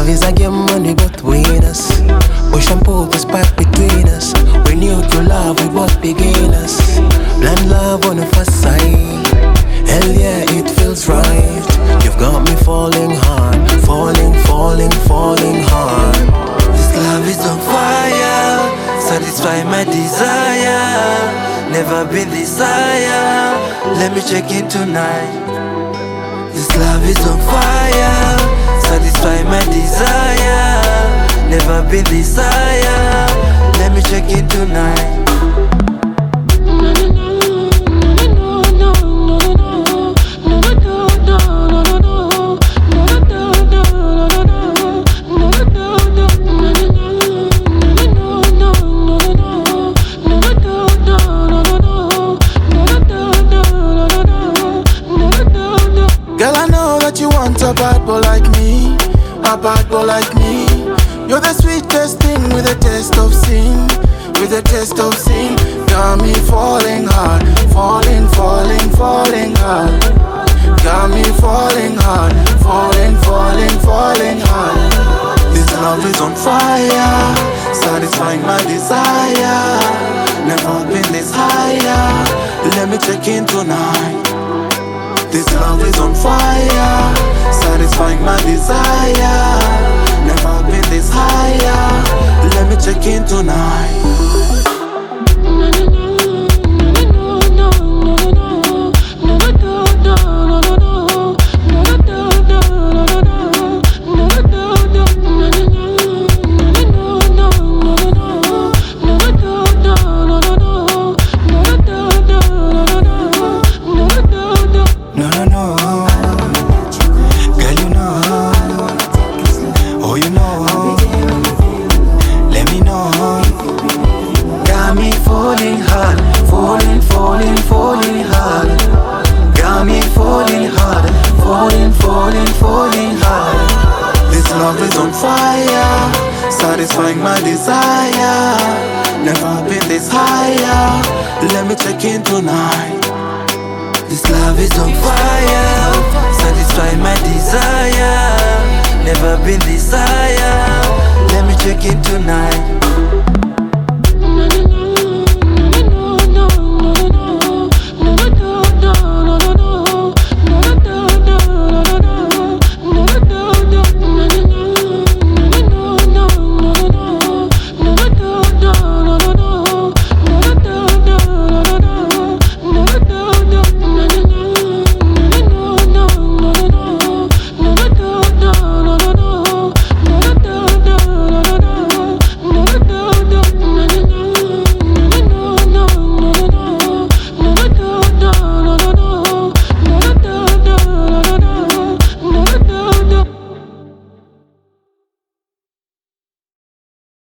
Love is a game when we both win us. Push and pull the spark between us. We new to love, we both beginners. Blind love on the first sight. Hell yeah, it feels right. You've got me falling hard. Falling, falling, falling hard. This love is on fire. Satisfy my desire. Never been this higher. Let me check in tonight. This love is on fire. Satisfy my desire. Never been this higher. Let me check in tonight. Girl, I know that you want a bad boy like me, a bad boy like me. You're the sweetest thing with a taste of sin, with a taste of sin. Got me falling hard, falling, falling, falling hard. Got me falling hard, falling, falling, falling hard. This love is on fire, satisfying my desire. Never been this higher. Let me check in tonight. This love is on fire, satisfying my desire. Never been this higher. Let me check in tonight. Falling hard, falling, falling, falling hard. Got me falling hard, falling, falling, falling hard. This love is on fire, satisfying my desire. Never been this higher. Let me check in tonight. This love is on fire, satisfying my desire. Never been this higher. Let me check in tonight.